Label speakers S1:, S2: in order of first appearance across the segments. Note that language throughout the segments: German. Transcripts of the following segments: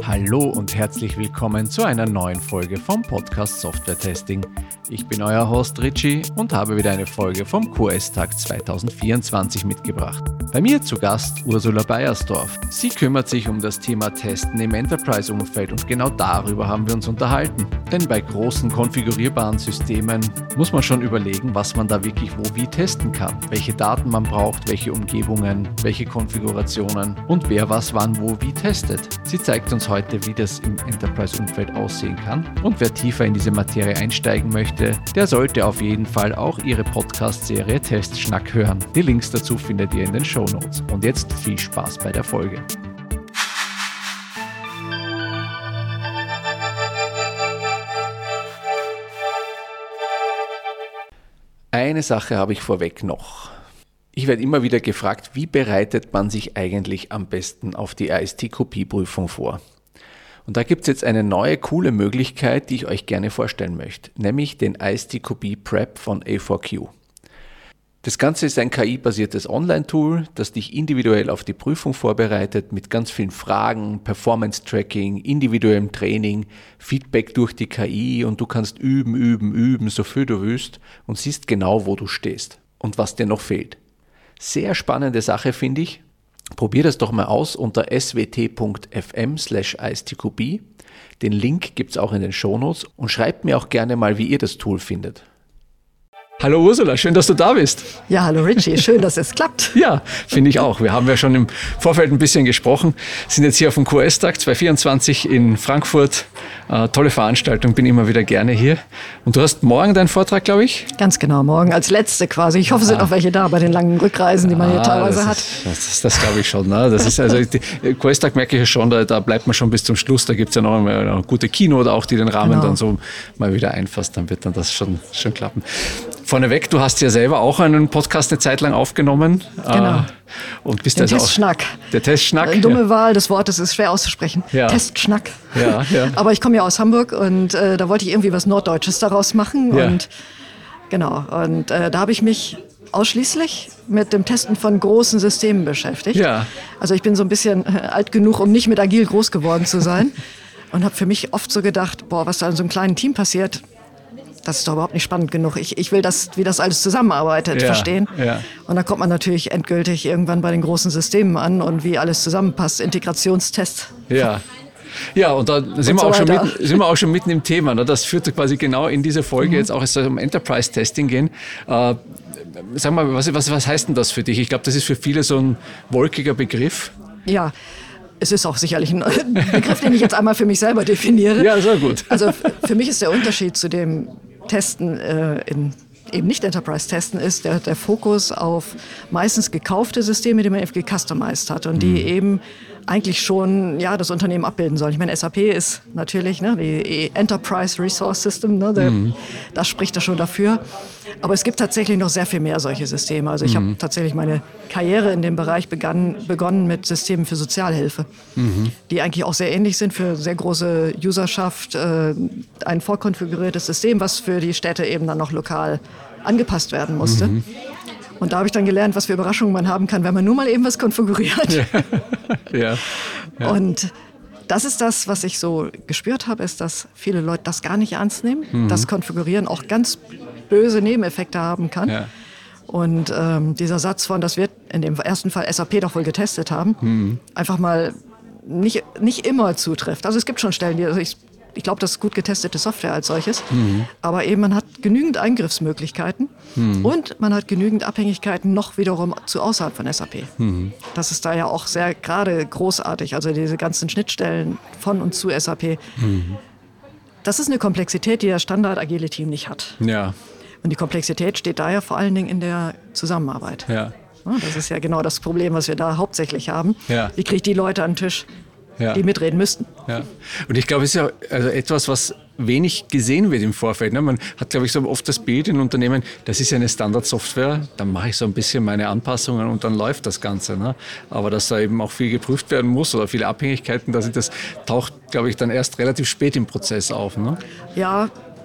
S1: Hallo und herzlich willkommen zu einer neuen Folge vom Podcast Software Testing. Ich bin euer Host Richie und habe wieder eine Folge vom QS-Tag 2024 mitgebracht. Bei mir zu Gast Ursula Beiersdorf. Sie kümmert sich um das Thema Testen im Enterprise-Umfeld und genau darüber haben wir uns unterhalten. Denn bei großen konfigurierbaren Systemen muss man schon überlegen, was man da wirklich wo wie testen kann. Welche Daten man braucht, welche Umgebungen, welche Konfigurationen und wer was wann wo wie testet. Sie zeigt uns heute, wie das im Enterprise-Umfeld aussehen kann. Und wer tiefer in diese Materie einsteigen möchte, der sollte auf jeden Fall auch ihre Podcast-Serie Testschnack hören. Die Links dazu findet ihr in den Shownotes. Und jetzt viel Spaß bei der Folge. Eine Sache habe ich vorweg noch. Ich werde immer wieder gefragt, wie bereitet man sich eigentlich am besten auf die ISTQB-Prüfung vor? Und da gibt es jetzt eine neue, coole Möglichkeit, die ich euch gerne vorstellen möchte, nämlich den ISTQB Prep von A4Q. Das Ganze ist ein KI-basiertes Online-Tool, das dich individuell auf die Prüfung vorbereitet, mit ganz vielen Fragen, Performance-Tracking, individuellem Training, Feedback durch die KI und du kannst üben, so viel du willst und siehst genau, wo du stehst und was dir noch fehlt. Sehr spannende Sache, finde ich. Probier das doch mal aus unter swt.fm/istqb. Den Link gibt es auch in den Shownotes und schreibt mir auch gerne mal, wie ihr das Tool findet. Hallo Ursula, schön, dass du da bist.
S2: Ja, hallo Richie, schön, dass es klappt.
S1: Ja, finde ich auch. Wir haben ja schon im Vorfeld ein bisschen gesprochen, sind jetzt hier auf dem QS-Tag 2024 in Frankfurt. Tolle Veranstaltung, bin immer wieder gerne hier. Und du hast morgen deinen Vortrag, glaube ich?
S2: Ganz genau, morgen als letzte quasi. Ich hoffe, es sind auch welche da bei den langen Rückreisen, die man hier teilweise hat.
S1: Das glaube ich schon. Ne? Das ist also QS-Tag merke ich ja schon, da bleibt man schon bis zum Schluss. Da gibt es ja noch eine gute Keynote auch, die den Rahmen dann so mal wieder einfasst. Dann wird dann das schon klappen. Vorneweg, du hast ja selber auch einen Podcast eine Zeit lang aufgenommen.
S2: Genau.
S1: Und bist
S2: den
S1: also
S2: Testschnack.
S1: Der Testschnack.
S2: Eine dumme Wahl des Wortes ist schwer auszusprechen.
S1: Ja.
S2: Testschnack.
S1: Ja.
S2: Aber ich komme ja aus Hamburg und da wollte ich irgendwie was Norddeutsches daraus machen.
S1: Ja.
S2: Und genau. Und da habe ich mich ausschließlich mit dem Testen von großen Systemen beschäftigt.
S1: Ja.
S2: Also ich bin so ein bisschen alt genug, um nicht mit Agil groß geworden zu sein. Und habe für mich oft so gedacht, was da in so einem kleinen Team passiert, das ist doch überhaupt nicht spannend genug. Ich will das, wie das alles zusammenarbeitet, verstehen.
S1: Ja.
S2: Und dann kommt man natürlich endgültig irgendwann bei den großen Systemen an und wie alles zusammenpasst. Integrationstests.
S1: Ja. Ja, und da sind wir auch schon mitten im Thema. Ne? Das führt quasi genau in diese Folge jetzt auch, es soll um Enterprise-Testing gehen. Sag mal, was heißt denn das für dich? Ich glaube, das ist für viele so ein wolkiger Begriff.
S2: Ja. Es ist auch sicherlich ein Begriff, den ich jetzt einmal für mich selber definiere.
S1: Ja, sehr gut.
S2: Also für mich ist der Unterschied zu dem Testen in eben nicht Enterprise-Testen ist der Fokus auf meistens gekaufte Systeme, die man irgendwie gecustomized hat und die eben eigentlich schon das Unternehmen abbilden sollen. Ich meine, SAP ist natürlich die Enterprise Resource System, das spricht da schon dafür. Aber es gibt tatsächlich noch sehr viel mehr solche Systeme. Also ich habe tatsächlich meine Karriere in dem Bereich begonnen mit Systemen für Sozialhilfe, die eigentlich auch sehr ähnlich sind für sehr große Userschaft. Ein vorkonfiguriertes System, was für die Städte eben dann noch lokal angepasst werden musste. Und da habe ich dann gelernt, was für Überraschungen man haben kann, wenn man nur mal eben was konfiguriert.
S1: Ja.
S2: Und das ist das, was ich so gespürt habe, ist, dass viele Leute das gar nicht ernst nehmen, dass Konfigurieren auch ganz böse Nebeneffekte haben kann. Ja. Und dieser Satz von, das wird in dem ersten Fall SAP doch wohl getestet haben, einfach mal nicht immer zutrifft. Also es gibt schon Stellen, ich glaube, das ist gut getestete Software als solches, aber eben man hat genügend Eingriffsmöglichkeiten und man hat genügend Abhängigkeiten noch wiederum zu außerhalb von SAP. Das ist da ja auch sehr gerade großartig, also diese ganzen Schnittstellen von und zu SAP. Das ist eine Komplexität, die das Standard-agile Team nicht hat.
S1: Ja.
S2: Und die Komplexität steht daher vor allen Dingen in der Zusammenarbeit.
S1: Ja.
S2: Das ist ja genau das Problem, was wir da hauptsächlich haben.
S1: Ja.
S2: Wie kriege ich die Leute an den Tisch, die mitreden müssten?
S1: Ja. Und ich glaube, es ist ja etwas, was wenig gesehen wird im Vorfeld. Ne? Man hat, glaube ich, so oft das Bild in Unternehmen, das ist ja eine Standardsoftware, dann mache ich so ein bisschen meine Anpassungen und dann läuft das Ganze. Ne? Aber dass da eben auch viel geprüft werden muss oder viele Abhängigkeiten, das taucht, glaube ich, dann erst relativ spät im Prozess auf. Ne?
S2: Ja,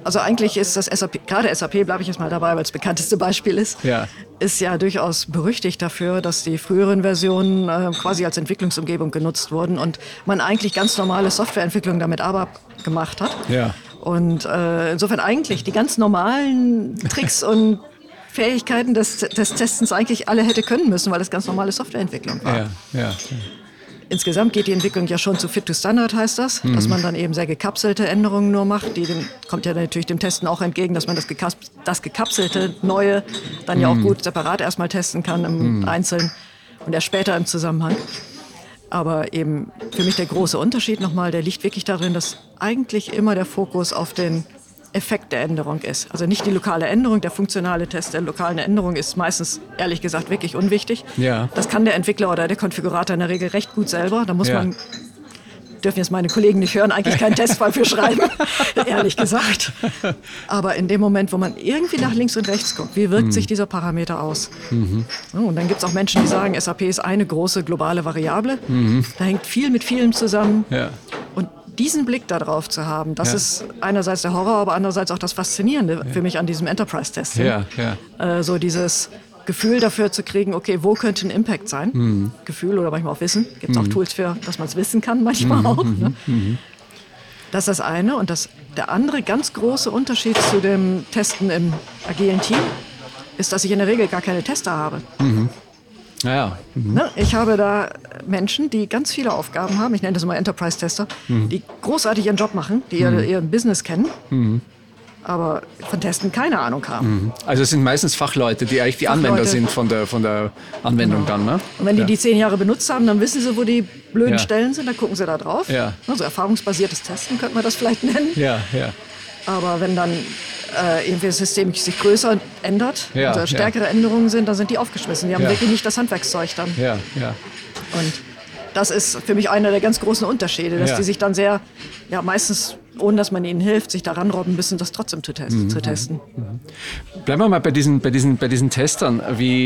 S2: Also eigentlich ist das SAP, gerade SAP, bleibe ich jetzt mal dabei, weil es das bekannteste Beispiel ist, ist ja durchaus berüchtigt dafür, dass die früheren Versionen quasi als Entwicklungsumgebung genutzt wurden und man eigentlich ganz normale Softwareentwicklung damit aber gemacht hat.
S1: Ja.
S2: Und insofern eigentlich die ganz normalen Tricks und Fähigkeiten des Testens eigentlich alle hätte können müssen, weil das ganz normale Softwareentwicklung war.
S1: Ja.
S2: Insgesamt geht die Entwicklung ja schon zu Fit to Standard, heißt das, dass man dann eben sehr gekapselte Änderungen nur macht. Kommt ja natürlich dem Testen auch entgegen, dass man das gekapselte Neue dann ja auch gut separat erstmal testen kann im Einzelnen und erst später im Zusammenhang. Aber eben für mich der große Unterschied nochmal, der liegt wirklich darin, dass eigentlich immer der Fokus auf den Effekt der Änderung ist. Also nicht die lokale Änderung, der funktionale Test der lokalen Änderung ist meistens, ehrlich gesagt, wirklich unwichtig.
S1: Ja.
S2: Das kann der Entwickler oder der Konfigurator in der Regel recht gut selber. Da muss man, dürfen jetzt meine Kollegen nicht hören, eigentlich keinen Testfall für schreiben, ehrlich gesagt. Aber in dem Moment, wo man irgendwie nach links und rechts guckt, wie wirkt sich dieser Parameter aus? So, und dann gibt es auch Menschen, die sagen, SAP ist eine große globale Variable. Da hängt viel mit vielem zusammen.
S1: Ja.
S2: Und diesen Blick darauf zu haben, das ist einerseits der Horror, aber andererseits auch das Faszinierende für mich an diesem Enterprise-Testing. So dieses Gefühl dafür zu kriegen, okay, wo könnte ein Impact sein? Gefühl oder manchmal auch Wissen. Gibt es auch Tools für, dass man es wissen kann, manchmal auch. Ne? Das ist das eine. Und der andere ganz große Unterschied zu dem Testen im agilen Team ist, dass ich in der Regel gar keine Tester habe. Ne? Ich habe da Menschen, die ganz viele Aufgaben haben, ich nenne das immer Enterprise-Tester, die großartig ihren Job machen, die ihr Business kennen, aber von Testen keine Ahnung haben.
S1: Also es sind meistens Fachleute, die eigentlich die Anwender sind von der Anwendung dann, ne?
S2: Und wenn die 10 Jahre benutzt haben, dann wissen sie, wo die blöden Stellen sind, dann gucken sie da drauf. Also erfahrungsbasiertes Testen könnte man das vielleicht nennen. Aber wenn dann irgendwie das System sich größer ändert, also stärkere Änderungen sind, dann sind die aufgeschmissen. Die haben wirklich nicht das Handwerkszeug dann. Und das ist für mich einer der ganz großen Unterschiede, dass die sich dann sehr, meistens ohne dass man ihnen hilft, sich daran robben müssen, das trotzdem zu testen.
S1: Bleiben wir mal bei diesen Testern.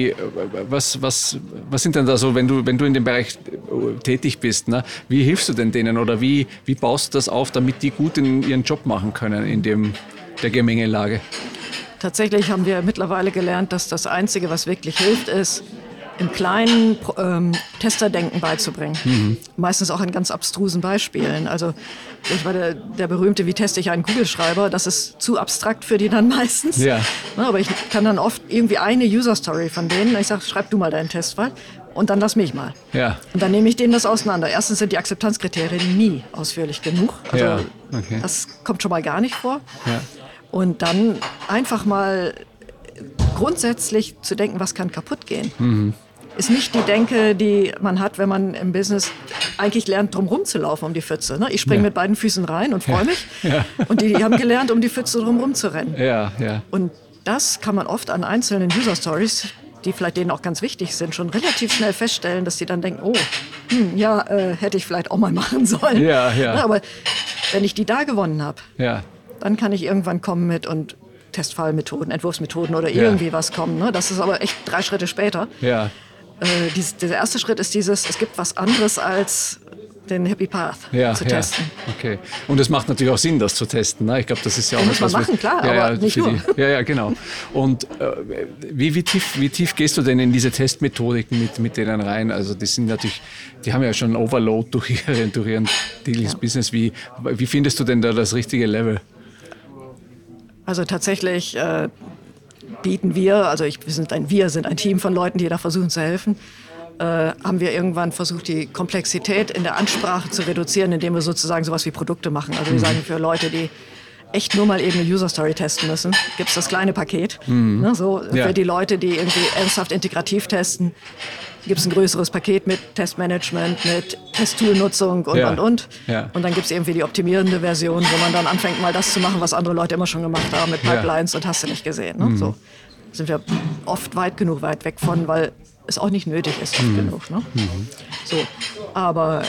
S1: Was sind denn da so, wenn du in dem Bereich tätig bist, ne? Wie hilfst du denn denen oder wie baust du das auf, damit die gut ihren Job machen können in der Gemengelage?
S2: Tatsächlich haben wir mittlerweile gelernt, dass das Einzige, was wirklich hilft, ist, im kleinen Testerdenken beizubringen. Meistens auch in ganz abstrusen Beispielen. Also ich war der berühmte, wie teste ich einen Kugelschreiber, das ist zu abstrakt für die dann meistens. Aber ich kann dann oft irgendwie eine User-Story von denen, ich sage, schreib du mal deinen Testfall und dann lass mich mal. Und dann nehme ich denen das auseinander. Erstens sind die Akzeptanzkriterien nie ausführlich genug. Also das kommt schon mal gar nicht vor. Und dann einfach mal grundsätzlich zu denken, was kann kaputt gehen. Ist nicht die Denke, die man hat, wenn man im Business eigentlich lernt, drum rumzulaufen um die Pfütze. Ne? Ich springe mit beiden Füßen rein und freue mich. Und die haben gelernt, um die Pfütze drum rumzurennen. Und das kann man oft an einzelnen User-Stories, die vielleicht denen auch ganz wichtig sind, schon relativ schnell feststellen, dass die dann denken, hätte ich vielleicht auch mal machen sollen. Aber wenn ich die da gewonnen habe, dann kann ich irgendwann kommen mit und Testfallmethoden, Entwurfsmethoden oder irgendwie was kommen. Ne? Das ist aber echt 3 Schritte später. Der erste Schritt ist es gibt was anderes als den Happy Path zu testen.
S1: Okay. Und es macht natürlich auch Sinn, das zu testen. Ne? Ich glaube, das ist ja auch
S2: muss man machen, klar, aber nicht nur.
S1: Genau. Und wie tief gehst du denn in diese Testmethodiken mit denen rein? Also die sind natürlich, die haben ja schon Overload durch ihren tägliches Business. Wie findest du denn da das richtige Level?
S2: Also tatsächlich bieten wir sind ein Team von Leuten, die da versuchen zu helfen, haben wir irgendwann versucht, die Komplexität in der Ansprache zu reduzieren, indem wir sozusagen sowas wie Produkte machen. Also wir sagen, für Leute, die echt nur mal eben eine User-Story testen müssen, gibt es das kleine Paket. Ne, für die Leute, die irgendwie ernsthaft integrativ testen, gibt es ein größeres Paket mit Testmanagement, mit Testtool-Nutzung und. Und dann gibt es irgendwie die optimierende Version, wo man dann anfängt, mal das zu machen, was andere Leute immer schon gemacht haben, mit Pipelines und hast du nicht gesehen. Ne? So sind wir oft weit weg von, weil es auch nicht nötig ist, oft genug. Ne? Aber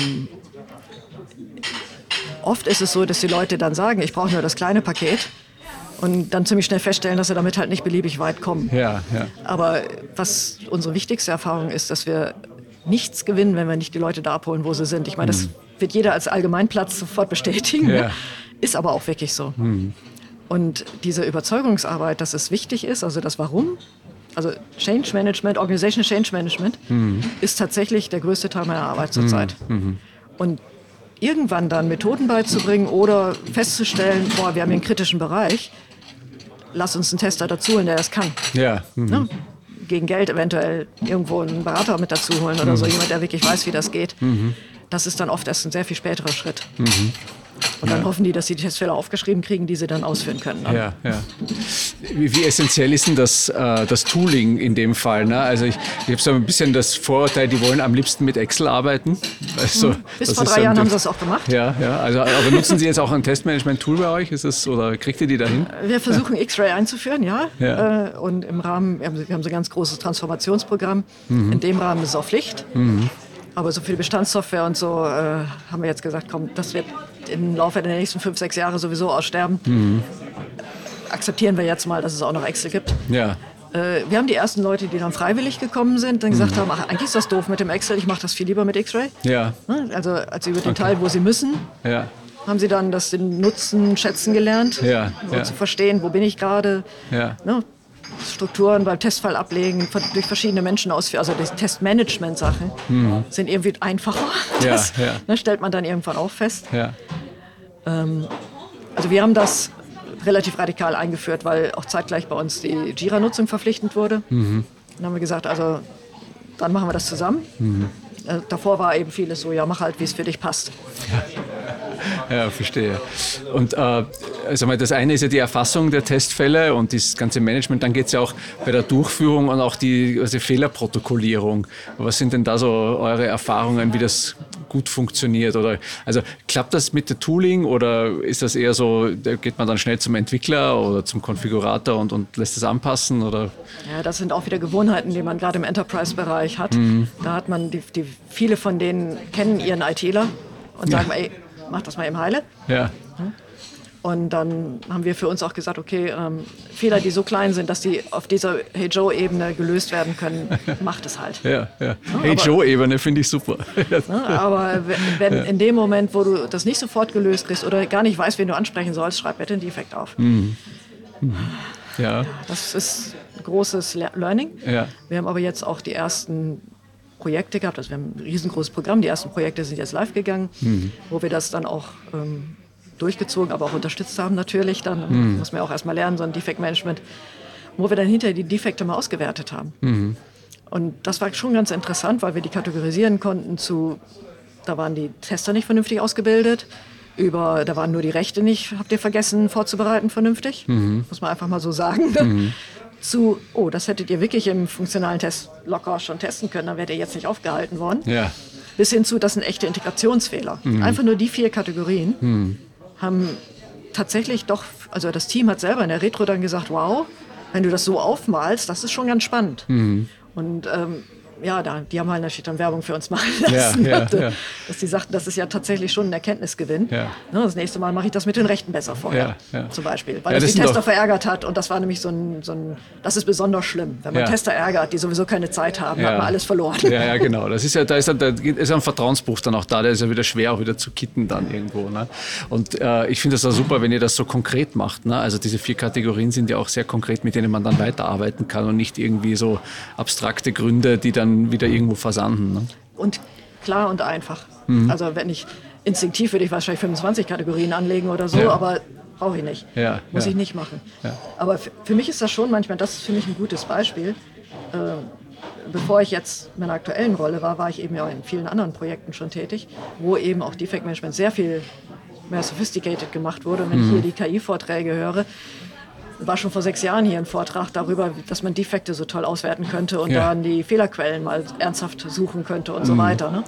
S2: oft ist es so, dass die Leute dann sagen, ich brauche nur das kleine Paket. Und dann ziemlich schnell feststellen, dass sie damit halt nicht beliebig weit kommen. Aber was unsere wichtigste Erfahrung ist, dass wir nichts gewinnen, wenn wir nicht die Leute da abholen, wo sie sind. Ich meine, das wird jeder als Allgemeinplatz sofort bestätigen. Ist aber auch wirklich so. Und diese Überzeugungsarbeit, dass es wichtig ist, also das Warum, also Change Management, Organizational Change Management, ist tatsächlich der größte Teil meiner Arbeit zurzeit. Und irgendwann dann Methoden beizubringen oder festzustellen, boah, wir haben hier einen kritischen Bereich, lass uns einen Tester dazu holen, der das kann.
S1: Ja.
S2: Ne? Gegen Geld eventuell irgendwo einen Berater mit dazu holen oder so, jemand, der wirklich weiß, wie das geht. Das ist dann oft erst ein sehr viel späterer Schritt. Und dann hoffen die, dass sie die Testfälle aufgeschrieben kriegen, die sie dann ausführen können. Ne?
S1: Ja. Wie essentiell ist denn das Tooling in dem Fall? Ne? Also ich habe so ein bisschen das Vorurteil, die wollen am liebsten mit Excel arbeiten. Also,
S2: Bis vor 3 Jahren haben sie das auch gemacht.
S1: Ja. Also, aber nutzen Sie jetzt auch ein Testmanagement-Tool bei euch? Ist es, oder kriegt ihr die dahin?
S2: Wir versuchen X-Ray einzuführen, ja. Und im Rahmen, wir haben so ein ganz großes Transformationsprogramm. In dem Rahmen ist es auch Pflicht. Aber so viel Bestandssoftware und so haben wir jetzt gesagt, komm, das wird im Laufe der nächsten 5, 6 Jahre sowieso aussterben. Akzeptieren wir jetzt mal, dass es auch noch Excel gibt.
S1: Ja.
S2: Wir haben die ersten Leute, die dann freiwillig gekommen sind, dann gesagt haben, ach, eigentlich ist das doof mit dem Excel, ich mache das viel lieber mit X-Ray.
S1: Ja.
S2: Also als sie über den Teil, wo sie müssen, haben sie dann den Nutzen schätzen gelernt, zu verstehen, wo bin ich gerade.
S1: Ja.
S2: Ne? Strukturen beim Testfall ablegen, durch verschiedene Menschen ausführen. Also die Testmanagement-Sachen sind irgendwie einfacher. Das stellt man dann irgendwann auch fest.
S1: Ja.
S2: Also wir haben das relativ radikal eingeführt, weil auch zeitgleich bei uns die Jira-Nutzung verpflichtend wurde. Dann haben wir gesagt, also dann machen wir das zusammen. Davor war eben vieles so, ja, mach halt, wie es für dich passt.
S1: Ja, verstehe. Und also das eine ist ja die Erfassung der Testfälle und das ganze Management. Dann geht es ja auch bei der Durchführung und auch die Fehlerprotokollierung. Was sind denn da so eure Erfahrungen, wie das gut funktioniert? Oder, also klappt das mit dem Tooling oder ist das eher so, da geht man dann schnell zum Entwickler oder zum Konfigurator und lässt es anpassen? Oder?
S2: Ja, das sind auch wieder Gewohnheiten, die man gerade im Enterprise-Bereich hat. Da hat man, viele von denen kennen ihren ITler und sagen, ey, mach das mal eben heile.
S1: Ja.
S2: Und dann haben wir für uns auch gesagt, okay, Fehler, die so klein sind, dass die auf dieser Hey Joe-Ebene gelöst werden können, macht es halt.
S1: Ja. Hey Joe-Ebene finde ich super.
S2: Aber wenn in dem Moment, wo du das nicht sofort gelöst kriegst oder gar nicht weißt, wen du ansprechen sollst, schreib bitte einen Defekt auf.
S1: Ja.
S2: Das ist ein großes Learning.
S1: Ja.
S2: Wir haben aber jetzt auch die ersten Projekte gehabt, also wir haben ein riesengroßes Programm, die ersten Projekte sind jetzt live gegangen, wo wir das dann auch durchgezogen, aber auch unterstützt haben natürlich, dann muss man auch erstmal lernen, so ein Defektmanagement, wo wir dann hinterher die Defekte mal ausgewertet haben. Und das war schon ganz interessant, weil wir die kategorisieren konnten da waren die Tester nicht vernünftig ausgebildet, da waren nur die Rechte nicht, habt ihr vergessen vorzubereiten vernünftig, muss man einfach mal so sagen. Das hättet ihr wirklich im funktionalen Test locker schon testen können, dann wärt ihr jetzt nicht aufgehalten worden.
S1: Ja.
S2: Bis hin zu, das sind echte Integrationsfehler. Einfach nur die 4 Kategorien haben tatsächlich doch, also das Team hat selber in der Retro dann gesagt, wow, wenn du das so aufmalst, das ist schon ganz spannend. Und die haben halt natürlich dann Werbung für uns machen lassen, dass die sagten, das ist ja tatsächlich schon ein Erkenntnisgewinn. Ja. Das nächste Mal mache ich das mit den Rechten besser vorher, zum Beispiel. Weil das die Tester verärgert hat und das war nämlich das ist besonders schlimm. Wenn man Tester ärgert, die sowieso keine Zeit haben, hat man alles verloren.
S1: Ja, genau. Da ist ein Vertrauensbruch dann auch da, der ist ja wieder schwer auch wieder zu kitten dann irgendwo. Ne? Und ich finde das auch super, wenn ihr das so konkret macht. Ne? Also diese 4 Kategorien sind ja auch sehr konkret, mit denen man dann weiterarbeiten kann und nicht irgendwie so abstrakte Gründe, die dann wieder irgendwo versanden. Ne?
S2: Und klar und einfach. Also wenn ich instinktiv würde ich wahrscheinlich 25 Kategorien anlegen oder so, aber brauche ich nicht. Muss ich nicht machen. Ja. Aber für mich ist das schon manchmal, das ist für mich ein gutes Beispiel. Bevor ich jetzt in meiner aktuellen Rolle war ich eben ja in vielen anderen Projekten schon tätig, wo eben auch Defect Management sehr viel mehr sophisticated gemacht wurde. Und wenn ich hier die KI-Vorträge höre, war schon vor 6 Jahren hier ein Vortrag darüber, dass man Defekte so toll auswerten könnte und dann die Fehlerquellen mal ernsthaft suchen könnte und so weiter. Ne?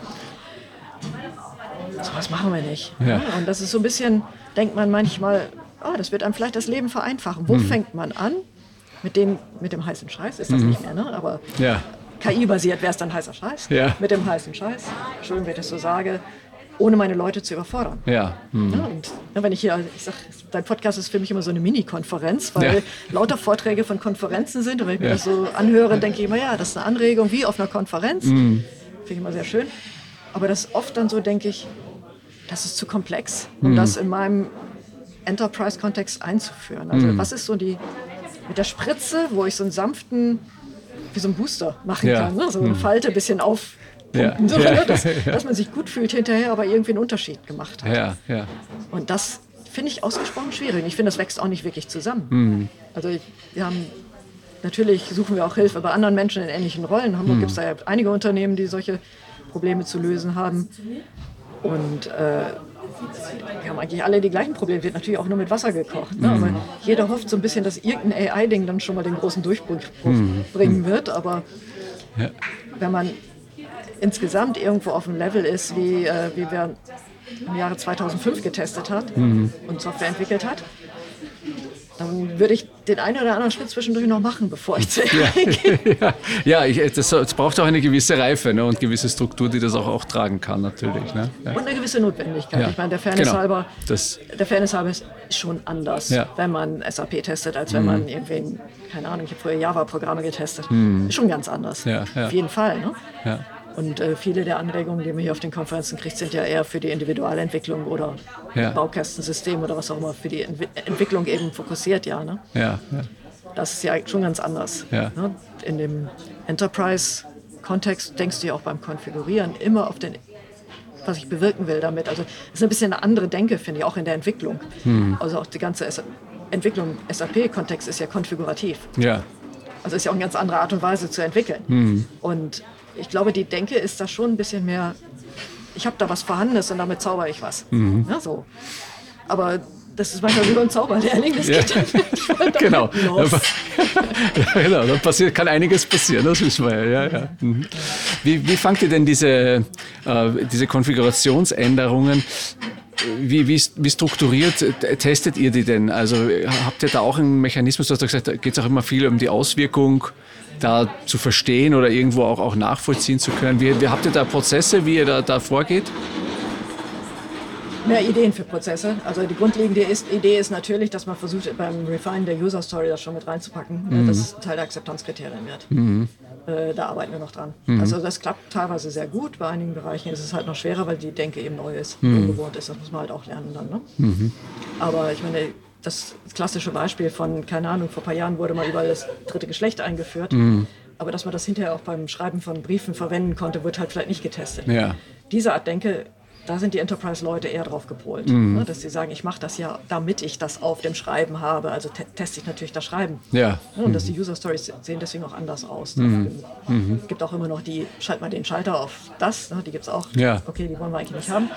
S2: So was machen wir nicht. Ja. Und das ist so ein bisschen, denkt man manchmal, das wird einem vielleicht das Leben vereinfachen. Wo fängt man an? Mit dem heißen Scheiß ist das nicht mehr, ne? Aber KI-basiert wäre es dann heißer Scheiß. Ja. Mit dem heißen Scheiß, Entschuldigung, wenn ich das so sage, ohne meine Leute zu überfordern. Ja. Und wenn ich sag, dein Podcast ist für mich immer so eine Mini-Konferenz, weil lauter Vorträge von Konferenzen sind. Und wenn ich mir das so anhöre, denke ich immer, das ist eine Anregung wie auf einer Konferenz. Finde ich immer sehr schön. Aber das ist oft dann so, denke ich, das ist zu komplex, um das in meinem Enterprise-Kontext einzuführen. Also was ist so mit der Spritze, wo ich so einen sanften, wie so einen Booster machen kann, ne? So eine Falte ein bisschen aufpumpen, dass man sich gut fühlt hinterher, aber irgendwie einen Unterschied gemacht hat. Und das finde ich ausgesprochen schwierig. Ich finde, das wächst auch nicht wirklich zusammen. Also natürlich suchen wir auch Hilfe bei anderen Menschen in ähnlichen Rollen. In Hamburg gibt es da ja einige Unternehmen, die solche Probleme zu lösen haben. Und wir haben eigentlich alle die gleichen Probleme. Wird natürlich auch nur mit Wasser gekocht. Ne? Aber jeder hofft so ein bisschen, dass irgendein AI-Ding dann schon mal den großen Durchbruch bringen wird. Aber wenn man insgesamt irgendwo auf einem Level ist, wie wir im Jahre 2005 getestet hat und Software entwickelt hat, dann würde ich den einen oder anderen Schritt zwischendurch noch machen, bevor ich zu AI gehe.
S1: Das braucht auch eine gewisse Reife, ne, und gewisse Struktur, die das auch tragen kann natürlich. Ne? Ja.
S2: Und eine gewisse Notwendigkeit. Ja. Ich meine, der Fairness halber ist schon anders, wenn man SAP testet, als wenn man irgendwie, keine Ahnung, ich habe früher Java-Programme getestet. Ist schon ganz anders. Auf jeden Fall. Ne? Ja. Und viele der Anregungen, die man hier auf den Konferenzen kriegt, sind ja eher für die Individualentwicklung oder Baukastensystem oder was auch immer, für die Entwicklung eben fokussiert, ne? Das ist ja schon ganz anders. Ne? In dem Enterprise-Kontext denkst du ja auch beim Konfigurieren immer auf was ich bewirken will damit. Also das ist ein bisschen eine andere Denke, finde ich, auch in der Entwicklung. Also auch die ganze Entwicklung, SAP-Kontext ist ja konfigurativ. Also ist ja auch eine ganz andere Art und Weise zu entwickeln. Und ich glaube, die Denke ist da schon ein bisschen mehr, ich habe da was Vorhandenes und damit zauber ich was. Ja, so. Aber das ist manchmal wie beim Zauberlehrling, das geht dann
S1: genau. Los. Genau, da kann einiges passieren, das wissen wir ja. Wie fangt ihr denn diese Konfigurationsänderungen, wie strukturiert testet ihr die denn? Also habt ihr da auch einen Mechanismus, du hast gesagt, da geht es auch immer viel um die Auswirkung, da zu verstehen oder irgendwo auch nachvollziehen zu können. Wie habt ihr da Prozesse, wie ihr da vorgeht?
S2: Mehr Ideen für Prozesse. Also die grundlegende Idee ist natürlich, dass man versucht, beim Refine der User Story das schon mit reinzupacken, dass es ein Teil der Akzeptanzkriterien wird. Da arbeiten wir noch dran. Also das klappt teilweise sehr gut. Bei einigen Bereichen ist es halt noch schwerer, weil die Denke eben neu ist, ungewohnt ist. Das muss man halt auch lernen dann. Ne? Aber ich meine, das klassische Beispiel von, keine Ahnung, vor ein paar Jahren wurde mal überall das dritte Geschlecht eingeführt. Aber dass man das hinterher auch beim Schreiben von Briefen verwenden konnte, wird halt vielleicht nicht getestet. Diese Art Denke, da sind die Enterprise-Leute eher drauf gepolt. Ne? Dass sie sagen, ich mache das ja, damit ich das auf dem Schreiben habe. Also teste ich natürlich das Schreiben. Und dass die User-Stories sehen deswegen auch anders aus. Es gibt auch immer noch schalt mal den Schalter auf das. Ne? Die gibt es auch. Okay, die wollen wir eigentlich nicht haben.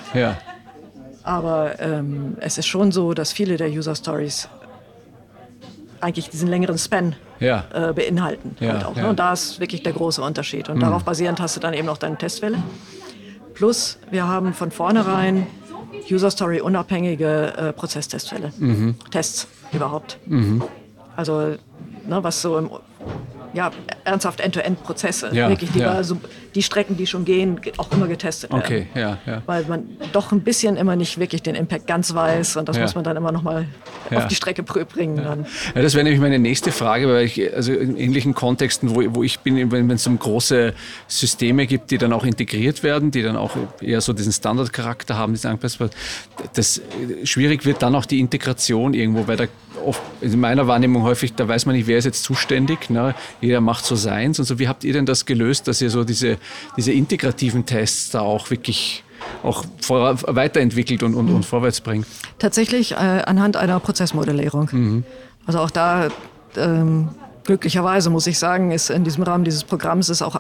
S2: Aber es ist schon so, dass viele der User-Stories eigentlich diesen längeren Span beinhalten. Halt auch, ne? Und da ist wirklich der große Unterschied. Und darauf basierend hast du dann eben noch deine Testfälle. Plus, wir haben von vornherein User-Story-unabhängige Prozesstestfälle. Tests überhaupt. Also, was so ernsthaft End-to-End-Prozesse. Wirklich die Strecken, die schon gehen, auch immer getestet werden. Weil man doch ein bisschen immer nicht wirklich den Impact ganz weiß und das muss man dann immer noch mal auf die Strecke bringen. Dann.
S1: Ja, das wäre nämlich meine nächste Frage, weil also in ähnlichen Kontexten, wo ich bin, wenn es so große Systeme gibt, die dann auch integriert werden, die dann auch eher so diesen Standardcharakter haben, das schwierig wird dann auch die Integration irgendwo, weil da oft, in meiner Wahrnehmung häufig, da weiß man nicht, wer ist jetzt zuständig, ne? Jeder macht so seins und so. Wie habt ihr denn das gelöst, dass ihr so diese integrativen Tests da auch wirklich auch weiterentwickelt und vorwärts bringt?
S2: Tatsächlich anhand einer Prozessmodellierung. Also auch da, glücklicherweise muss ich sagen, ist in diesem Rahmen dieses Programms ist auch,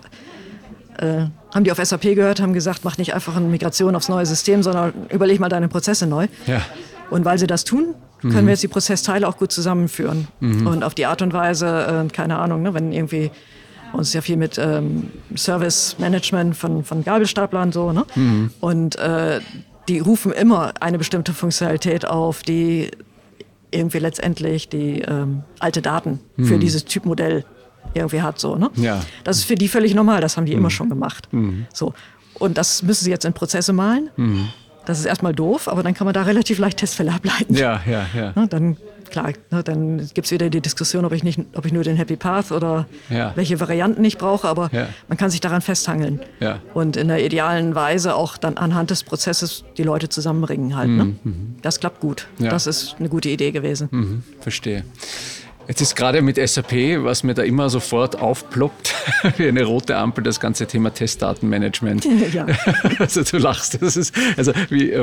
S2: haben die auf SAP gehört, haben gesagt, mach nicht einfach eine Migration aufs neue System, sondern überleg mal deine Prozesse neu. Und weil sie das tun, können wir jetzt die Prozessteile auch gut zusammenführen. Und auf die Art und Weise, keine Ahnung, ne, wenn irgendwie uns ja viel mit Service Management von Gabelstaplern so, ne? Und die rufen immer eine bestimmte Funktionalität auf, die irgendwie letztendlich die alte Daten für dieses Typmodell irgendwie hat, so, ne? Das ist für die völlig normal, das haben die immer schon gemacht. So. Und das müssen sie jetzt in Prozesse malen. Das ist erstmal doof, aber dann kann man da relativ leicht Testfälle ableiten. Dann klar, ne, dann gibt es wieder die Diskussion, ob ich nur den Happy Path oder welche Varianten ich brauche, aber man kann sich daran festhangeln und in der idealen Weise auch dann anhand des Prozesses die Leute zusammenbringen halt. Ne? Das klappt gut. Das ist eine gute Idee gewesen.
S1: Verstehe. Jetzt ist gerade mit SAP, was mir da immer sofort aufploppt, wie eine rote Ampel, das ganze Thema Testdatenmanagement.
S2: Ja.
S1: Also du lachst. Das ist, also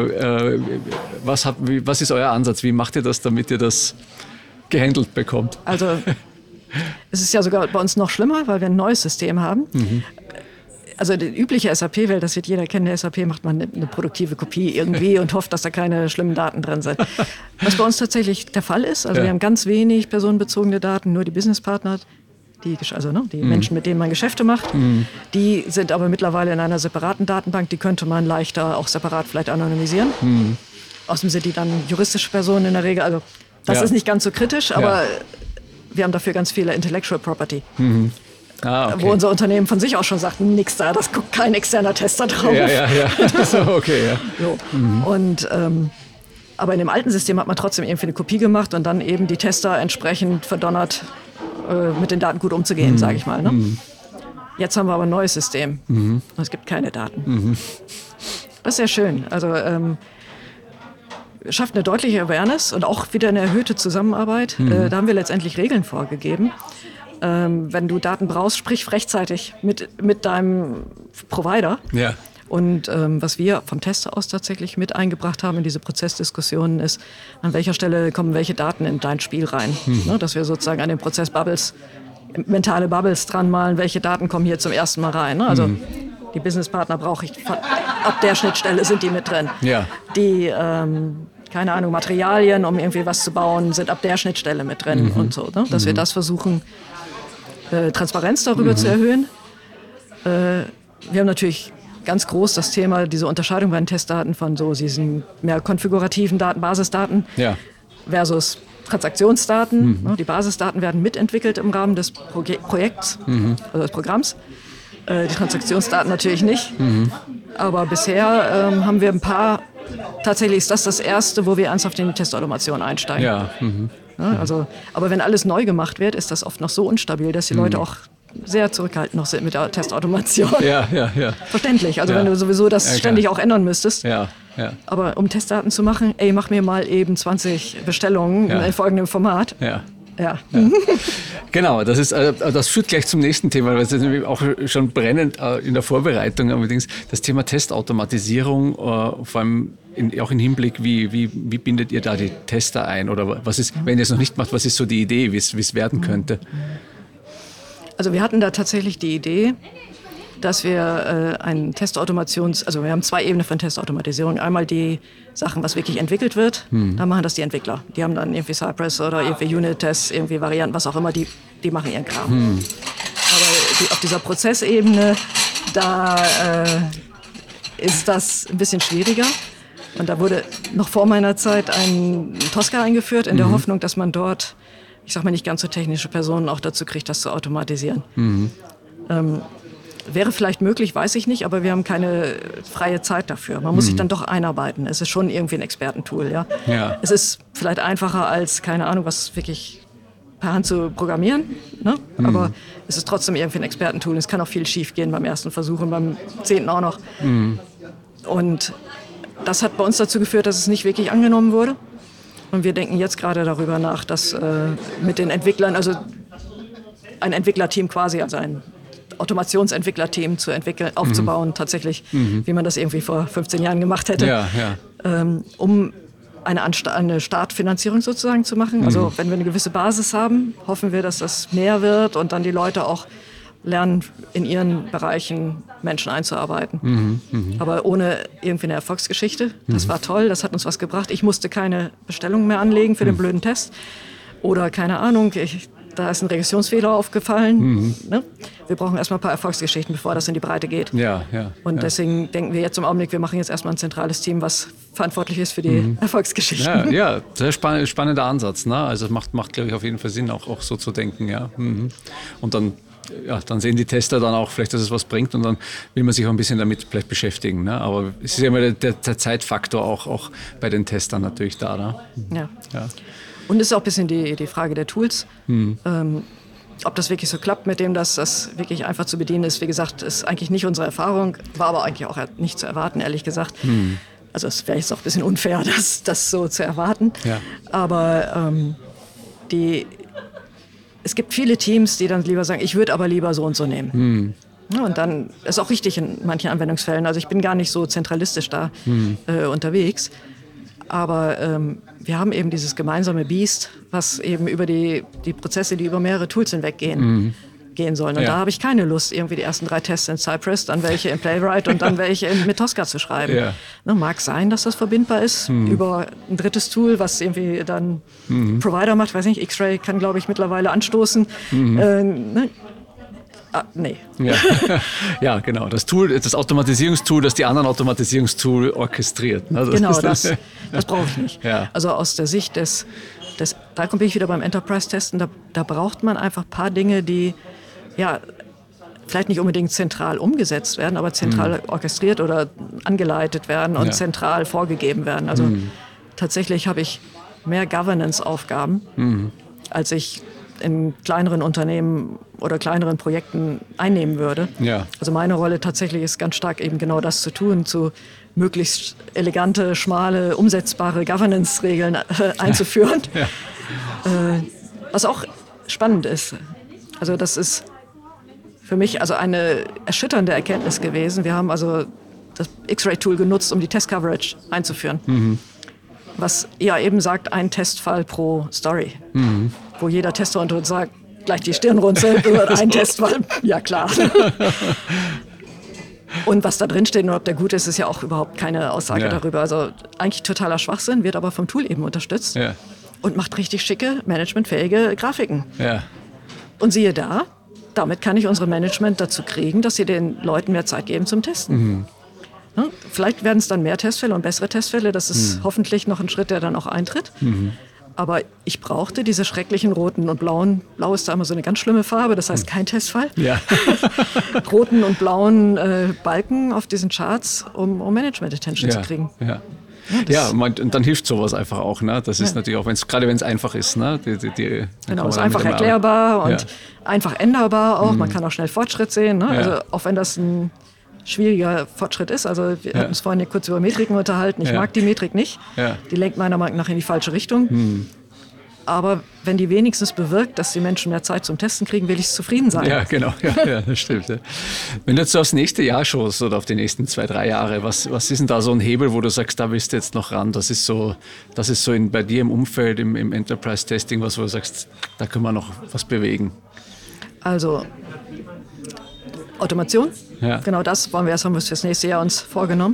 S1: was ist euer Ansatz? Wie macht ihr das, damit ihr das gehandelt bekommt?
S2: Also es ist ja sogar bei uns noch schlimmer, weil wir ein neues System haben. Also die übliche SAP-Welt, das wird jeder kennen, der SAP macht man eine produktive Kopie irgendwie und hofft, dass da keine schlimmen Daten drin sind. Was bei uns tatsächlich der Fall ist, also wir haben ganz wenig personenbezogene Daten, nur die Businesspartner, die Menschen, mit denen man Geschäfte macht, die sind aber mittlerweile in einer separaten Datenbank, die könnte man leichter auch separat vielleicht anonymisieren. Außerdem sind die dann juristische Personen in der Regel, also das ist nicht ganz so kritisch, aber wir haben dafür ganz viele Intellectual Property. Okay. Wo unser Unternehmen von sich aus schon sagt, nix da, das guckt kein externer Tester drauf. So. Und, aber in dem alten System hat man trotzdem irgendwie eine Kopie gemacht und dann eben die Tester entsprechend verdonnert, mit den Daten gut umzugehen, sage ich mal. Ne? Jetzt haben wir aber ein neues System und es gibt keine Daten. Das ist sehr schön. Also schafft eine deutliche Awareness und auch wieder eine erhöhte Zusammenarbeit. Da haben wir letztendlich Regeln vorgegeben. Wenn du Daten brauchst, sprich rechtzeitig mit deinem Provider. Ja. Und was wir vom Tester aus tatsächlich mit eingebracht haben in diese Prozessdiskussionen ist, an welcher Stelle kommen welche Daten in dein Spiel rein. Ne, dass wir sozusagen an den Prozess mentale Bubbles dran malen, welche Daten kommen hier zum ersten Mal rein. Ne? Also die Businesspartner brauche ich, ab der Schnittstelle sind die mit drin. Ja. Die keine Ahnung, Materialien, um irgendwie was zu bauen, sind ab der Schnittstelle mit drin und so. Ne? Dass wir das versuchen, Transparenz darüber zu erhöhen. Wir haben natürlich ganz groß das Thema, diese Unterscheidung bei den Testdaten von so diesen mehr konfigurativen Daten, Basisdaten versus Transaktionsdaten. Die Basisdaten werden mitentwickelt im Rahmen des Projekts, also des Programms. Die Transaktionsdaten natürlich nicht. Aber bisher haben wir ein paar, tatsächlich ist das erste, wo wir ernsthaft in die Testautomation einsteigen. Ja, also, aber wenn alles neu gemacht wird, ist das oft noch so instabil, dass die Leute auch sehr zurückhaltend noch sind mit der Testautomation. Ja. Verständlich, also wenn du sowieso das ständig auch ändern müsstest. Ja. Aber um Testdaten zu machen, mach mir mal eben 20 Bestellungen in folgendem Format. Ja. Genau, das führt gleich zum nächsten Thema, weil es ist nämlich auch schon brennend in der Vorbereitung allerdings das Thema Testautomatisierung, vor allem auch im Hinblick, wie bindet ihr da die Tester ein oder was ist, wenn ihr es noch nicht macht, was ist so die Idee, wie es werden könnte? Also wir hatten da tatsächlich die Idee, dass wir also wir haben 2 Ebenen von Testautomatisierung. Einmal die Sachen, was wirklich entwickelt wird, da machen das die Entwickler. Die haben dann irgendwie Cypress oder irgendwie Unit-Tests, irgendwie Varianten, was auch immer, die machen ihren Kram. Aber auf dieser Prozessebene, da ist das ein bisschen schwieriger. Und da wurde noch vor meiner Zeit ein Tosca eingeführt, in der Hoffnung, dass man dort, ich sag mal, nicht ganz so technische Personen auch dazu kriegt, das zu automatisieren. Wäre vielleicht möglich, weiß ich nicht, aber wir haben keine freie Zeit dafür. Man muss sich dann doch einarbeiten. Es ist schon irgendwie ein Expertentool, ja. Es ist vielleicht einfacher als, keine Ahnung, was wirklich per Hand zu programmieren, ne? Aber es ist trotzdem irgendwie ein Expertentool. Es kann auch viel schief gehen beim ersten Versuch und beim 10. auch noch. Und das hat bei uns dazu geführt, dass es nicht wirklich angenommen wurde. Und wir denken jetzt gerade darüber nach, dass mit den Entwicklern, also ein Entwicklerteam quasi, also ein Automationsentwicklerteam aufzubauen, tatsächlich, wie man das irgendwie vor 15 Jahren gemacht hätte, um eine Startfinanzierung sozusagen zu machen. Also wenn wir eine gewisse Basis haben, hoffen wir, dass das mehr wird und dann die Leute auch lernen, in ihren Bereichen Menschen einzuarbeiten. Aber ohne irgendwie eine Erfolgsgeschichte. Das war toll, das hat uns was gebracht. Ich musste keine Bestellung mehr anlegen für den blöden Test. Oder keine Ahnung, da ist ein Regressionsfehler aufgefallen. Ne? Wir brauchen erstmal ein paar Erfolgsgeschichten, bevor das in die Breite geht. Und deswegen denken wir jetzt im Augenblick, wir machen jetzt erstmal ein zentrales Team, was verantwortlich ist für die Erfolgsgeschichten.
S1: Ja, sehr spannender Ansatz. Ne? Also es macht, glaube ich, auf jeden Fall Sinn, auch so zu denken. Ja. Und dann sehen die Tester dann auch vielleicht, dass es was bringt und dann will man sich auch ein bisschen damit vielleicht beschäftigen. Ne? Aber es ist ja immer der Zeitfaktor auch bei den Testern natürlich da. Ne? Ja.
S2: Und es ist auch ein bisschen die Frage der Tools. Ob das wirklich so klappt mit dem, dass das wirklich einfach zu bedienen ist. Wie gesagt, ist eigentlich nicht unsere Erfahrung, war aber eigentlich auch nicht zu erwarten, ehrlich gesagt. Also es wäre jetzt auch ein bisschen unfair, das so zu erwarten.
S1: Ja.
S2: Aber es gibt viele Teams, die dann lieber sagen, ich würde aber lieber so und so nehmen. Ja, und dann ist auch richtig in manchen Anwendungsfällen. Also ich bin gar nicht so zentralistisch da unterwegs. Aber wir haben eben dieses gemeinsame Biest, was eben über die Prozesse, die über mehrere Tools hinweg gehen sollen. Und da habe ich keine Lust, irgendwie die ersten 3 Tests in Cypress, dann welche in Playwright und dann welche mit Tosca zu schreiben.
S1: Ja.
S2: Ne, mag sein, dass das verbindbar ist über ein drittes Tool, was irgendwie dann Provider macht. Weiß nicht, X-Ray kann, glaube ich, mittlerweile anstoßen. Ne? Nee.
S1: Ja. Ja, genau. Das Automatisierungstool, das die anderen Automatisierungstool orchestriert. Ne?
S2: Genau, das brauche ich nicht.
S1: Ja.
S2: Also aus der Sicht da bin ich wieder beim Enterprise-Testen, da braucht man einfach ein paar Dinge, die vielleicht nicht unbedingt zentral umgesetzt werden, aber zentral orchestriert oder angeleitet werden und zentral vorgegeben werden. Also tatsächlich habe ich mehr Governance-Aufgaben, als ich in kleineren Unternehmen oder kleineren Projekten einnehmen würde.
S1: Ja.
S2: Also meine Rolle tatsächlich ist ganz stark eben genau das zu tun, zu möglichst elegante, schmale, umsetzbare Governance-Regeln einzuführen.
S1: Ja.
S2: Was auch spannend ist. Also das ist für mich also eine erschütternde Erkenntnis gewesen. Wir haben also das X-Ray-Tool genutzt, um die Test-Coverage einzuführen. Was ja eben sagt, ein Testfall pro Story. Wo jeder Tester unter uns sagt, gleich die Stirn runzelt über einen Testfall. Ja, klar. Und was da drin steht und ob der gut ist, ist ja auch überhaupt keine Aussage darüber. Also eigentlich totaler Schwachsinn, wird aber vom Tool eben unterstützt.
S1: Ja.
S2: Und macht richtig schicke, managementfähige Grafiken.
S1: Ja.
S2: Und siehe da, damit kann ich unsere Management dazu kriegen, dass sie den Leuten mehr Zeit geben zum Testen. Ja, vielleicht werden es dann mehr Testfälle und bessere Testfälle. Das ist hoffentlich noch ein Schritt, der dann auch eintritt. Aber ich brauchte diese schrecklichen roten und blauen. Blau ist da immer so eine ganz schlimme Farbe, das heißt kein Testfall.
S1: Ja.
S2: Roten und blauen Balken auf diesen Charts, um Management-Attention zu kriegen.
S1: Ja. Ja, und dann hilft sowas einfach auch. Ne? Das ist natürlich auch, gerade wenn es einfach ist. Ne?
S2: Genau, es ist einfach erklärbar und einfach änderbar auch. Man kann auch schnell Fortschritt sehen. Ne? Also auch wenn das ein schwieriger Fortschritt ist. Also wir hatten uns vorhin kurz über Metriken unterhalten. Ich mag die Metrik nicht. Die lenkt meiner Meinung nach in die falsche Richtung. Aber wenn die wenigstens bewirkt, dass die Menschen mehr Zeit zum Testen kriegen, will ich zufrieden sein.
S1: Ja, genau. Ja, das stimmt. Ja. Wenn du jetzt so aufs nächste Jahr schaust oder auf die nächsten 2-3 Jahre, was ist denn da so ein Hebel, wo du sagst, da willst du jetzt noch ran? Das ist so bei dir im Umfeld, im Enterprise-Testing, wo du sagst, da können wir noch was bewegen.
S2: Also Automation, genau das haben wir fürs nächste Jahr uns vorgenommen.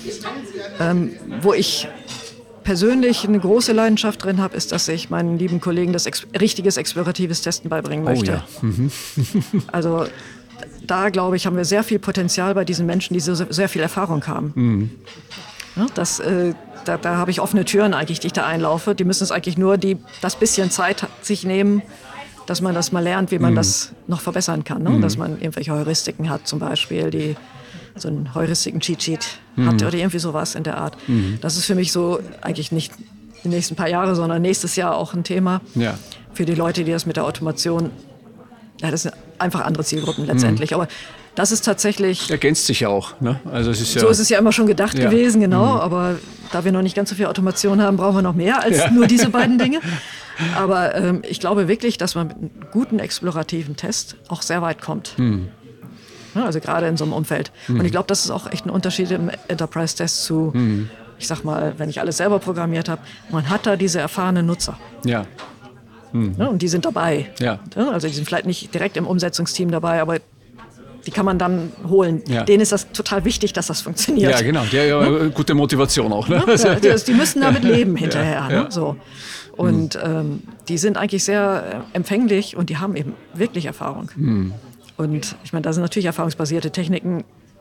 S2: Wo ich persönlich eine große Leidenschaft drin habe, ist, dass ich meinen lieben Kollegen das richtiges exploratives Testen beibringen möchte. Oh ja. Also da, glaube ich, haben wir sehr viel Potenzial bei diesen Menschen, die sehr viel Erfahrung haben. Ja, da habe ich offene Türen eigentlich, die ich da einlaufe. Die müssen es eigentlich nur das bisschen Zeit sich nehmen, dass man das mal lernt, wie man das noch verbessern kann. Ne? Dass man irgendwelche Heuristiken hat zum Beispiel, die so einen Heuristiken-Cheat-Sheet hat oder irgendwie sowas in der Art. Das ist für mich so eigentlich nicht die nächsten paar Jahre, sondern nächstes Jahr auch ein Thema für die Leute, die das mit der Automation, das sind einfach andere Zielgruppen letztendlich. Aber das ist tatsächlich...
S1: Ergänzt sich ja auch. Ne? Also es ist
S2: so ist es ja immer schon gedacht gewesen, genau. Aber da wir noch nicht ganz so viel Automation haben, brauchen wir noch mehr als nur diese beiden Dinge. Aber ich glaube wirklich, dass man mit einem guten explorativen Test auch sehr weit kommt. Ja, also gerade in so einem Umfeld. Und ich glaube, das ist auch echt ein Unterschied im Enterprise-Test zu, ich sag mal, wenn ich alles selber programmiert habe, man hat da diese erfahrenen Nutzer.
S1: Ja.
S2: Ja, und die sind dabei.
S1: Ja.
S2: Also die sind vielleicht nicht direkt im Umsetzungsteam dabei, aber die kann man dann holen.
S1: Ja.
S2: Denen ist das total wichtig, dass das funktioniert.
S1: Ja, genau. Gute Motivation auch. Ne?
S2: Ja, die müssen damit leben hinterher. Ne? So. Und die sind eigentlich sehr empfänglich und die haben eben wirklich Erfahrung. Und ich meine, da sind natürlich erfahrungsbasierte Techniken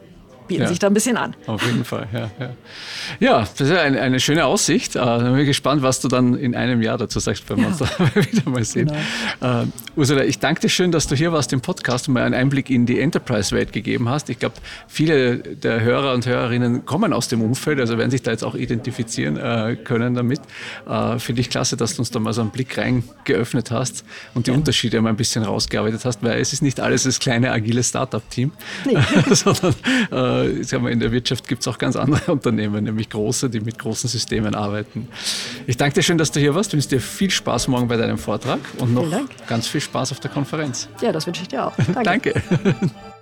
S2: bieten sich da ein bisschen an.
S1: Auf jeden Fall, ja. Ja, das ist eine schöne Aussicht. Da bin ich gespannt, was du dann in einem Jahr dazu sagst, wenn wir uns da wieder mal sehen. Genau. Ursula, ich danke dir schön, dass du hier warst im Podcast und mir einen Einblick in die Enterprise-Welt gegeben hast. Ich glaube, viele der Hörer und Hörerinnen kommen aus dem Umfeld, also werden sich da jetzt auch identifizieren können damit. Finde ich klasse, dass du uns da mal so einen Blick rein geöffnet hast und die Unterschiede mal ein bisschen rausgearbeitet hast, weil es ist nicht alles das kleine, agile Startup-Team, sondern sagen wir, in der Wirtschaft gibt es auch ganz andere Unternehmen, nämlich große, die mit großen Systemen arbeiten. Ich danke dir schön, dass du hier warst. Ich wünsche dir viel Spaß morgen bei deinem Vortrag und noch ganz viel Spaß auf der Konferenz.
S2: Ja, das wünsche ich dir auch.
S1: Danke.